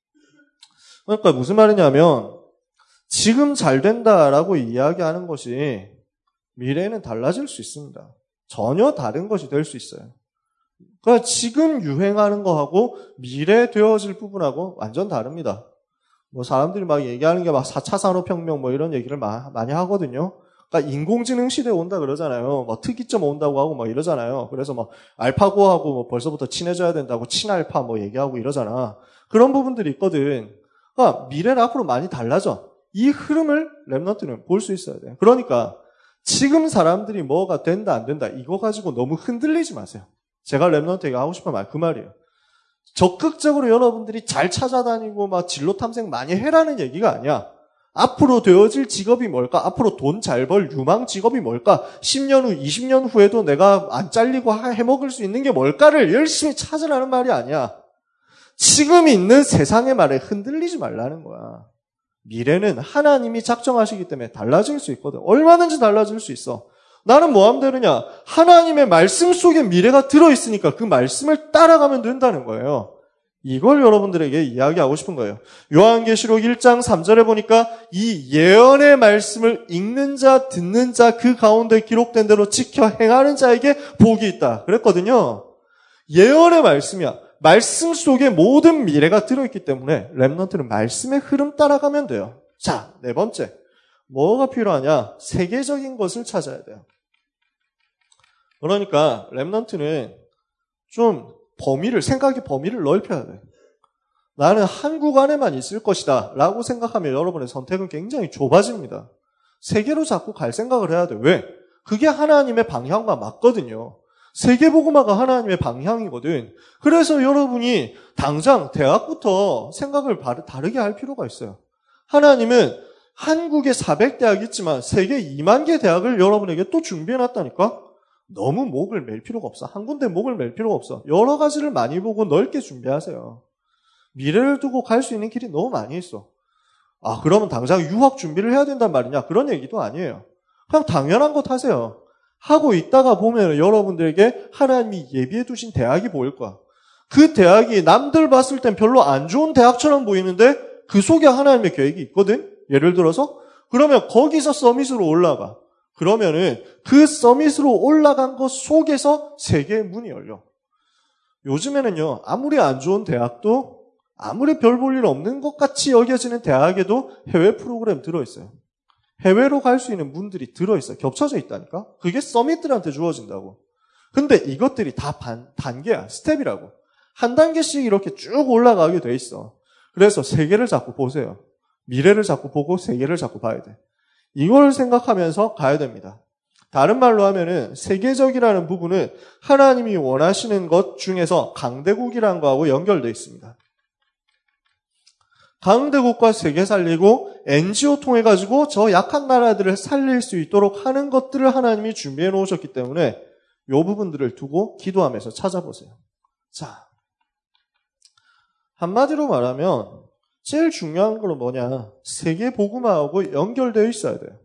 그러니까 무슨 말이냐면 지금 잘 된다라고 이야기하는 것이 미래에는 달라질 수 있습니다. 전혀 다른 것이 될 수 있어요. 그러니까 지금 유행하는 거하고 미래 되어질 부분하고 완전 다릅니다. 뭐 사람들이 막 얘기하는 게 막 사 차 산업혁명 뭐 이런 얘기를 많이 하거든요. 그러니까 인공지능 시대 온다 그러잖아요. 뭐 특이점 온다고 하고 막 이러잖아요. 그래서 막 알파고하고 뭐 벌써부터 친해져야 된다고 친알파 뭐 얘기하고 이러잖아. 그런 부분들이 있거든. 그러니까 미래는 앞으로 많이 달라져. 이 흐름을 랩넌트는 볼 수 있어야 돼요. 그러니까 지금 사람들이 뭐가 된다 안 된다 이거 가지고 너무 흔들리지 마세요. 제가 랩넌트에게 하고 싶은 말 그 말이에요. 적극적으로 여러분들이 잘 찾아다니고 막 진로 탐색 많이 해라는 얘기가 아니야. 앞으로 되어질 직업이 뭘까? 앞으로 돈 잘 벌 유망 직업이 뭘까? 십 년 후, 이십 년 후에도 내가 안 잘리고 해먹을 수 있는 게 뭘까를 열심히 찾으라는 말이 아니야. 지금 있는 세상의 말에 흔들리지 말라는 거야. 미래는 하나님이 작정하시기 때문에 달라질 수 있거든. 얼마든지 달라질 수 있어. 나는 뭐 하면 되느냐? 하나님의 말씀 속에 미래가 들어있으니까 그 말씀을 따라가면 된다는 거예요. 이걸 여러분들에게 이야기하고 싶은 거예요. 요한계시록 일 장 삼 절에 보니까 이 예언의 말씀을 읽는 자, 듣는 자, 그 가운데 기록된 대로 지켜 행하는 자에게 복이 있다. 그랬거든요. 예언의 말씀이야. 말씀 속에 모든 미래가 들어있기 때문에 랩넌트는 말씀의 흐름 따라가면 돼요. 자, 네 번째. 뭐가 필요하냐? 세계적인 것을 찾아야 돼요. 그러니까 랩넌트는 좀 범위를, 생각의 범위를 넓혀야 돼. 나는 한국 안에만 있을 것이다 라고 생각하면 여러분의 선택은 굉장히 좁아집니다. 세계로 자꾸 갈 생각을 해야 돼. 왜? 그게 하나님의 방향과 맞거든요. 세계복음화가 하나님의 방향이거든. 그래서 여러분이 당장 대학부터 생각을 다르게 할 필요가 있어요. 하나님은 한국에 사백 대학 있지만 세계 이만 개 대학을 여러분에게 또 준비해놨다니까? 너무 목을 맬 필요가 없어. 한 군데 목을 맬 필요가 없어. 여러 가지를 많이 보고 넓게 준비하세요. 미래를 두고 갈 수 있는 길이 너무 많이 있어. 아, 그러면 당장 유학 준비를 해야 된단 말이냐? 그런 얘기도 아니에요. 그냥 당연한 것 하세요. 하고 있다가 보면 여러분들에게 하나님이 예비해 두신 대학이 보일 거야. 그 대학이 남들 봤을 땐 별로 안 좋은 대학처럼 보이는데 그 속에 하나님의 계획이 있거든. 예를 들어서 그러면 거기서 서밋으로 올라가. 그러면은 그 서밋으로 올라간 것 속에서 세계의 문이 열려. 요즘에는요, 아무리 안 좋은 대학도 아무리 별 볼 일 없는 것 같이 여겨지는 대학에도 해외 프로그램 들어있어요. 해외로 갈 수 있는 문들이 들어있어요. 겹쳐져 있다니까. 그게 서밋들한테 주어진다고. 근데 이것들이 다 반, 단계야. 스텝이라고. 한 단계씩 이렇게 쭉 올라가게 돼 있어. 그래서 세계를 자꾸 보세요. 미래를 자꾸 보고 세계를 자꾸 봐야 돼. 이걸 생각하면서 가야 됩니다. 다른 말로 하면은 세계적이라는 부분은 하나님이 원하시는 것 중에서 강대국이라는 거하고 연결되어 있습니다. 강대국과 세계 살리고 엔지오 통해 가지고 저 약한 나라들을 살릴 수 있도록 하는 것들을 하나님이 준비해 놓으셨기 때문에 이 부분들을 두고 기도하면서 찾아보세요. 자, 한마디로 말하면 제일 중요한 건 뭐냐? 세계 복음화하고 연결되어 있어야 돼요.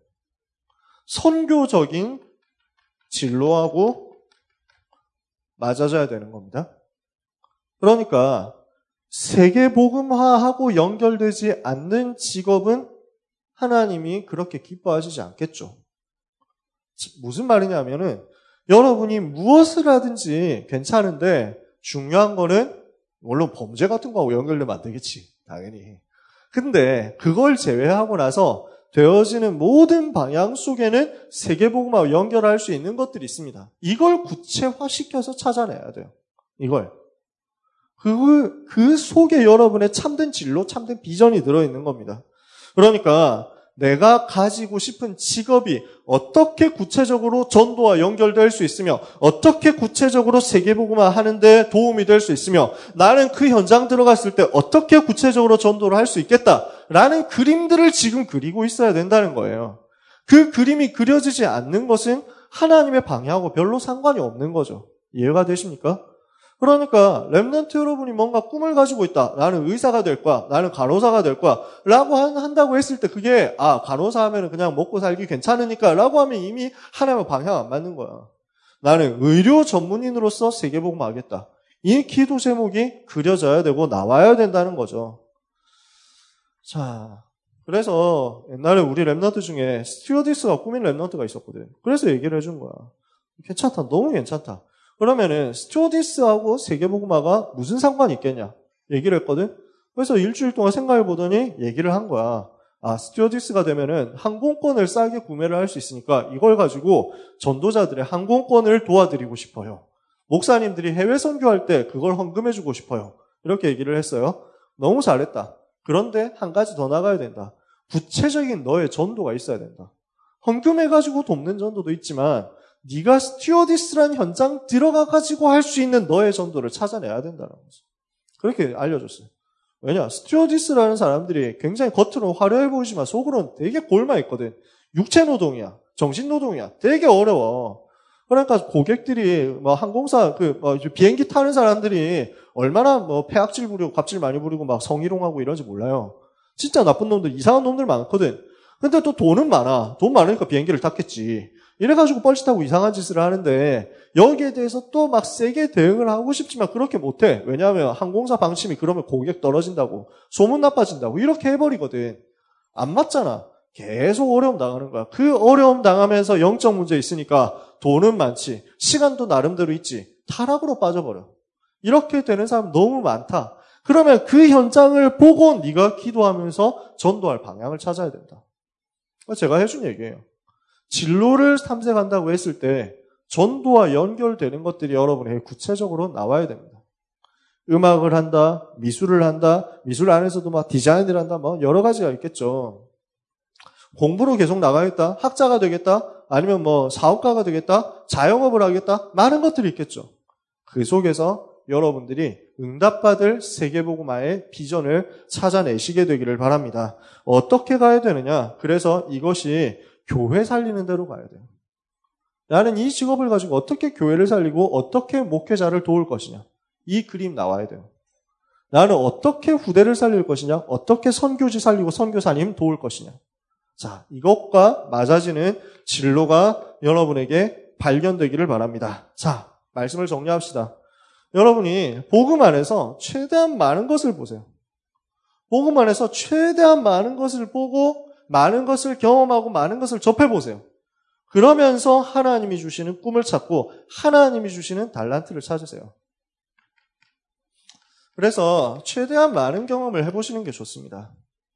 선교적인 진로하고 맞아져야 되는 겁니다. 그러니까 세계 복음화하고 연결되지 않는 직업은 하나님이 그렇게 기뻐하시지 않겠죠. 무슨 말이냐면은 여러분이 무엇을 하든지 괜찮은데 중요한 거는 물론 범죄 같은 거하고 연결되면 안 되겠지. 당연히. 근데 그걸 제외하고 나서 되어지는 모든 방향 속에는 세계복음하고 연결할 수 있는 것들이 있습니다. 이걸 구체화시켜서 찾아내야 돼요. 이걸. 그, 그 속에 여러분의 참된 진로, 참된 비전이 들어있는 겁니다. 그러니까 내가 가지고 싶은 직업이 어떻게 구체적으로 전도와 연결될 수 있으며 어떻게 구체적으로 세계복음화 하는데 도움이 될 수 있으며 나는 그 현장 들어갔을 때 어떻게 구체적으로 전도를 할 수 있겠다라는 그림들을 지금 그리고 있어야 된다는 거예요. 그 그림이 그려지지 않는 것은 하나님의 방향하고 별로 상관이 없는 거죠. 이해가 되십니까? 그러니까 렘넌트 여러분이 뭔가 꿈을 가지고 있다. 나는 의사가 될 거야. 나는 간호사가 될 거야. 라고 한다고 했을 때 그게 아 간호사 하면 그냥 먹고 살기 괜찮으니까 라고 하면 이미 하나님의 방향 안 맞는 거야. 나는 의료 전문인으로서 세계복음 하겠다. 이 기도 제목이 그려져야 되고 나와야 된다는 거죠. 자, 그래서 옛날에 우리 렘넌트 중에 스튜어디스가 꾸민 렘넌트가 있었거든. 그래서 얘기를 해준 거야. 괜찮다. 너무 괜찮다. 그러면은 스튜어디스하고 세계복음화가 무슨 상관이 있겠냐 얘기를 했거든. 그래서 일주일 동안 생각해 보더니 얘기를 한 거야. 아, 스튜어디스가 되면은 항공권을 싸게 구매를 할 수 있으니까 이걸 가지고 전도자들의 항공권을 도와드리고 싶어요. 목사님들이 해외 선교할 때 그걸 헌금해 주고 싶어요. 이렇게 얘기를 했어요. 너무 잘했다. 그런데 한 가지 더 나가야 된다. 구체적인 너의 전도가 있어야 된다. 헌금해 가지고 돕는 전도도 있지만 네가 스튜어디스란 현장 들어가 가지고 할 수 있는 너의 전도를 찾아내야 된다는 거죠. 그렇게 알려줬어요. 왜냐? 스튜어디스라는 사람들이 굉장히 겉으로는 화려해 보이지만 속으로는 되게 골마 있거든. 육체 노동이야. 정신 노동이야. 되게 어려워. 그러니까 고객들이 뭐 항공사 그 뭐 비행기 타는 사람들이 얼마나 뭐 폐악질 부리고 갑질 많이 부리고 막 성희롱하고 이런지 몰라요. 진짜 나쁜 놈들, 이상한 놈들 많거든. 근데 또 돈은 많아. 돈 많으니까 비행기를 탔겠지. 이래가지고 뻘짓하고 이상한 짓을 하는데 여기에 대해서 또 막 세게 대응을 하고 싶지만 그렇게 못해. 왜냐하면 항공사 방침이 그러면 고객 떨어진다고 소문 나빠진다고 이렇게 해버리거든. 안 맞잖아. 계속 어려움 당하는 거야. 그 어려움 당하면서 영적 문제 있으니까 돈은 많지. 시간도 나름대로 있지. 타락으로 빠져버려. 이렇게 되는 사람 너무 많다. 그러면 그 현장을 보고 네가 기도하면서 전도할 방향을 찾아야 된다. 제가 해준 얘기예요. 진로를 탐색한다고 했을 때 전도와 연결되는 것들이 여러분에게 구체적으로 나와야 됩니다. 음악을 한다, 미술을 한다, 미술 안에서도 막 디자인을 한다, 뭐 여러 가지가 있겠죠. 공부로 계속 나가겠다, 학자가 되겠다, 아니면 뭐 사업가가 되겠다, 자영업을 하겠다, 많은 것들이 있겠죠. 그 속에서 여러분들이 응답받을 세계복음화의 비전을 찾아내시게 되기를 바랍니다. 어떻게 가야 되느냐? 그래서 이것이 교회 살리는 대로 가야 돼요. 나는 이 직업을 가지고 어떻게 교회를 살리고 어떻게 목회자를 도울 것이냐. 이 그림 나와야 돼요. 나는 어떻게 후대를 살릴 것이냐. 어떻게 선교지 살리고 선교사님 도울 것이냐. 자, 이것과 맞아지는 진로가 여러분에게 발견되기를 바랍니다. 자, 말씀을 정리합시다. 여러분이 복음 안에서 최대한 많은 것을 보세요. 복음 안에서 최대한 많은 것을 보고 많은 것을 경험하고 많은 것을 접해보세요. 그러면서 하나님이 주시는 꿈을 찾고 하나님이 주시는 달란트를 찾으세요. 그래서 최대한 많은 경험을 해보시는 게 좋습니다.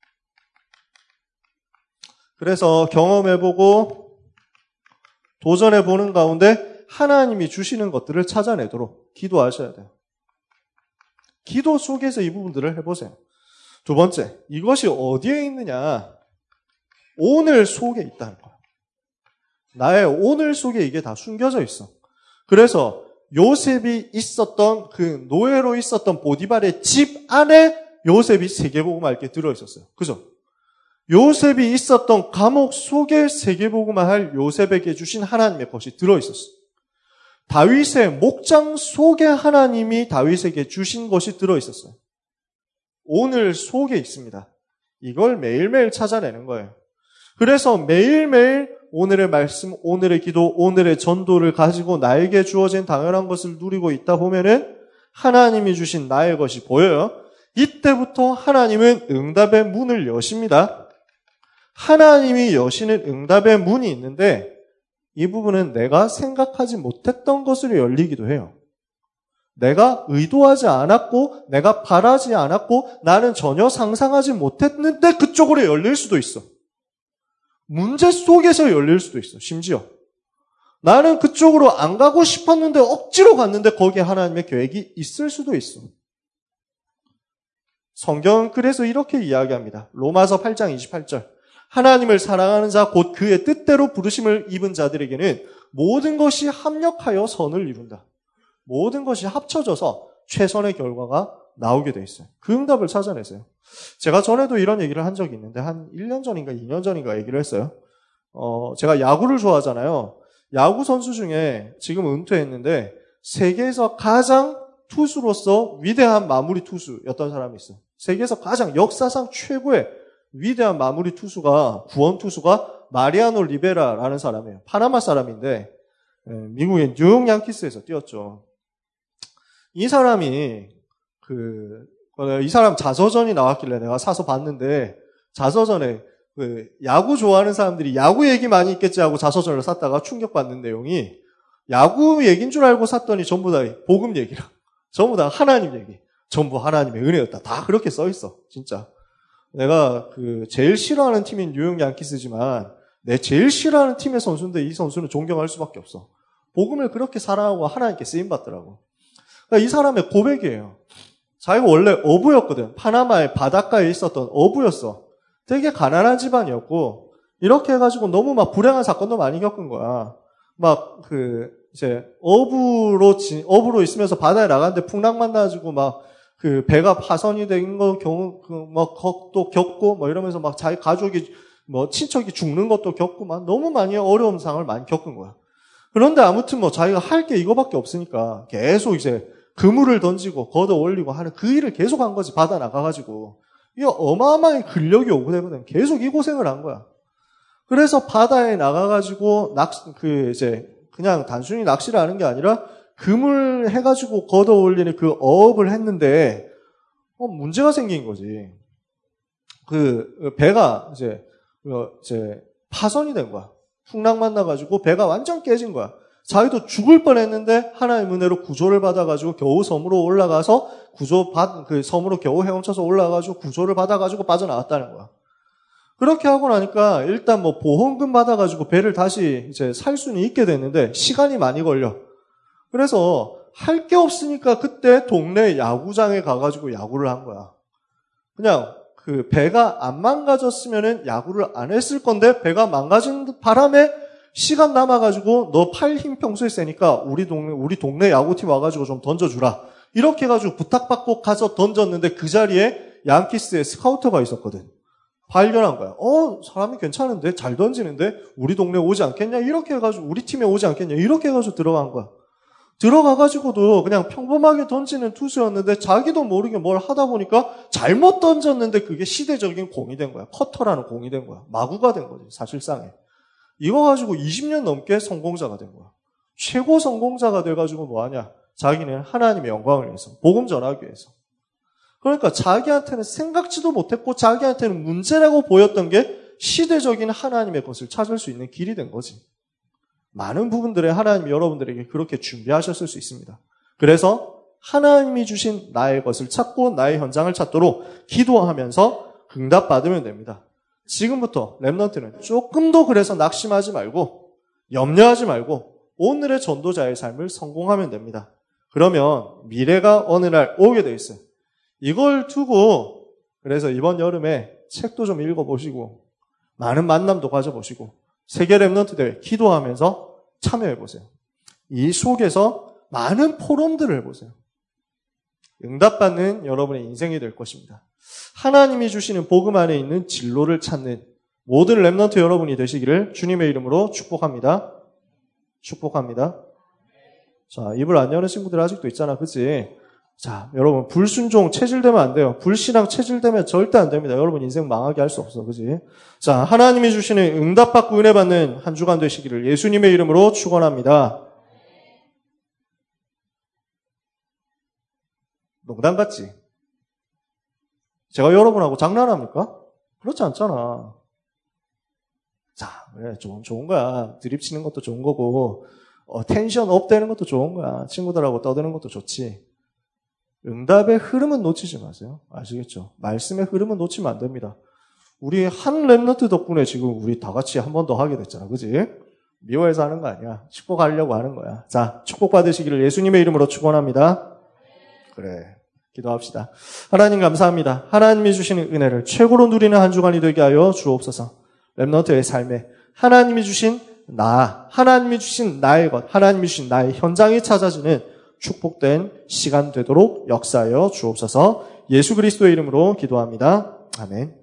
그래서 경험해보고 도전해보는 가운데 하나님이 주시는 것들을 찾아내도록 기도하셔야 돼요. 기도 속에서 이 부분들을 해보세요. 두 번째, 이것이 어디에 있느냐? 오늘 속에 있다는 거예요. 나의 오늘 속에 이게 다 숨겨져 있어. 그래서 요셉이 있었던 그 노예로 있었던 보디발의 집 안에 요셉이 세계복음화 이렇게 들어있었어요. 그죠? 요셉이 있었던 감옥 속에 세계복음화 할 요셉에게 주신 하나님의 것이 들어있었어요. 다윗의 목장 속에 하나님이 다윗에게 주신 것이 들어있었어요. 오늘 속에 있습니다. 이걸 매일매일 찾아내는 거예요. 그래서 매일매일 오늘의 말씀, 오늘의 기도, 오늘의 전도를 가지고 나에게 주어진 당연한 것을 누리고 있다 보면은 하나님이 주신 나의 것이 보여요. 이때부터 하나님은 응답의 문을 여십니다. 하나님이 여시는 응답의 문이 있는데 이 부분은 내가 생각하지 못했던 것으로 열리기도 해요. 내가 의도하지 않았고 내가 바라지 않았고 나는 전혀 상상하지 못했는데 그쪽으로 열릴 수도 있어. 문제 속에서 열릴 수도 있어. 심지어 나는 그쪽으로 안 가고 싶었는데 억지로 갔는데 거기에 하나님의 계획이 있을 수도 있어. 성경은 그래서 이렇게 이야기합니다. 로마서 팔 장 이십팔 절. 하나님을 사랑하는 자 곧 그의 뜻대로 부르심을 입은 자들에게는 모든 것이 합력하여 선을 이룬다. 모든 것이 합쳐져서 최선의 결과가 나오게 돼 있어요. 그 응답을 찾아내세요. 제가 전에도 이런 얘기를 한 적이 있는데 한 일 년 전인가 이 년 전인가 얘기를 했어요. 어, 제가 야구를 좋아하잖아요. 야구 선수 중에 지금 은퇴했는데 세계에서 가장 투수로서 위대한 마무리 투수였던 사람이 있어요. 세계에서 가장 역사상 최고의 위대한 마무리 투수가 구원 투수가 마리아노 리베라라는 사람이에요. 파나마 사람인데 미국의 뉴욕 양키스에서 뛰었죠. 이 사람이 그 이 사람 자서전이 나왔길래 내가 사서 봤는데 자서전에 그 야구 좋아하는 사람들이 야구 얘기 많이 있겠지 하고 자서전을 샀다가 충격받는 내용이 야구 얘기인 줄 알고 샀더니 전부 다 복음 얘기라. 전부 다 하나님 얘기. 전부 하나님의 은혜였다. 다 그렇게 써 있어. 진짜. 내가 그 제일 싫어하는 팀인 뉴욕 양키스지만 내 제일 싫어하는 팀의 선수인데 이 선수는 존경할 수밖에 없어. 복음을 그렇게 사랑하고 하나님께 쓰임 받더라고. 그러니까 이 사람의 고백이에요. 자기가 원래 어부였거든. 파나마의 바닷가에 있었던 어부였어. 되게 가난한 집안이었고 이렇게 해가지고 너무 막 불행한 사건도 많이 겪은 거야. 막 그 이제 어부로 어부로 있으면서 바다에 나갔는데 풍랑 만나가지고 막 그 배가 파손이 된 거 경우 그막 또 겪고 뭐 이러면서 막 자기 가족이 뭐 친척이 죽는 것도 겪고 막 너무 많이 어려운 상황을 많이 겪은 거야. 그런데 아무튼 뭐 자기가 할 게 이거밖에 없으니까 계속 이제 그물을 던지고 걷어 올리고 하는 그 일을 계속 한 거지. 바다 나가가지고 이거 어마어마하게 근력이 오고 되거든. 계속 이 고생을 한 거야. 그래서 바다에 나가가지고 낚시 그 이제 그냥 단순히 낚시를 하는 게 아니라 그물 해가지고 걷어 올리는 그 어업을 했는데 어, 문제가 생긴 거지. 그 배가 이제 이제 파손이 된 거야. 풍랑 만나가지고 배가 완전 깨진 거야. 자기도 죽을 뻔했는데 하나님의 은혜로 구조를 받아가지고 겨우 섬으로 올라가서 구조 받 그 섬으로 겨우 헤엄쳐서 올라가가지고 구조를 받아가지고 빠져나왔다는 거야. 그렇게 하고 나니까 일단 뭐 보험금 받아가지고 배를 다시 이제 살 수는 있게 됐는데 시간이 많이 걸려. 그래서 할 게 없으니까 그때 동네 야구장에 가가지고 야구를 한 거야. 그냥 그 배가 안 망가졌으면은 야구를 안 했을 건데 배가 망가진 바람에 시간 남아가지고 너 팔 힘 평소에 세니까 우리 동네 우리 동네 야구팀 와가지고 좀 던져주라. 이렇게 해가지고 부탁받고 가서 던졌는데 그 자리에 양키스의 스카우터가 있었거든. 발견한 거야. 어, 사람이 괜찮은데 잘 던지는데 우리 동네 오지 않겠냐? 이렇게 해가지고 우리 팀에 오지 않겠냐? 이렇게 해가지고 들어간 거야. 들어가가지고도 그냥 평범하게 던지는 투수였는데 자기도 모르게 뭘 하다 보니까 잘못 던졌는데 그게 시대적인 공이 된 거야. 커터라는 공이 된 거야. 마구가 된 거지, 사실상에. 이거 가지고 이십 년 넘게 성공자가 된 거야. 최고 성공자가 돼가지고 뭐하냐? 자기는 하나님의 영광을 위해서, 복음 전하기 위해서. 그러니까 자기한테는 생각지도 못했고 자기한테는 문제라고 보였던 게 시대적인 하나님의 것을 찾을 수 있는 길이 된 거지. 많은 부분들에 하나님이 여러분들에게 그렇게 준비하셨을 수 있습니다. 그래서 하나님이 주신 나의 것을 찾고 나의 현장을 찾도록 기도하면서 응답받으면 됩니다. 지금부터 렘넌트는 조금 더 그래서 낙심하지 말고 염려하지 말고 오늘의 전도자의 삶을 성공하면 됩니다. 그러면 미래가 어느 날 오게 돼 있어요. 이걸 두고 그래서 이번 여름에 책도 좀 읽어보시고 많은 만남도 가져보시고 세계 렘넌트 대회 기도하면서 참여해보세요. 이 속에서 많은 포럼들을 해보세요. 응답받는 여러분의 인생이 될 것입니다. 하나님이 주시는 복음 안에 있는 진로를 찾는 모든 렘넌트 여러분이 되시기를 주님의 이름으로 축복합니다. 축복합니다. 자, 입을 안 여는 친구들 아직도 있잖아. 그치? 자, 여러분, 불순종, 체질되면 안 돼요. 불신앙, 체질되면 절대 안 됩니다. 여러분 인생 망하게 할 수 없어. 그치? 자, 하나님이 주시는 응답받고 은혜받는 한 주간 되시기를 예수님의 이름으로 축원합니다. 농담 같지? 제가 여러분하고 장난합니까? 그렇지 않잖아. 자, 그래, 좋은, 좋은 거야. 드립 치는 것도 좋은 거고, 어, 텐션 업 되는 것도 좋은 거야. 친구들하고 떠드는 것도 좋지. 응답의 흐름은 놓치지 마세요. 아시겠죠? 말씀의 흐름은 놓치면 안 됩니다. 우리 한 렘넌트 덕분에 지금 우리 다 같이 한 번 더 하게 됐잖아. 그지? 미워해서 하는 거 아니야. 축복하려고 하는 거야. 자, 축복받으시기를 예수님의 이름으로 축원합니다. 그래. 기도합시다. 하나님 감사합니다. 하나님이 주시는 은혜를 최고로 누리는 한 주간이 되게 하여 주옵소서. 렘넌트의 삶에 하나님이 주신 나, 하나님이 주신 나의 것, 하나님이 주신 나의 현장이 찾아지는 축복된 시간 되도록 역사하여 주옵소서. 예수 그리스도의 이름으로 기도합니다. 아멘.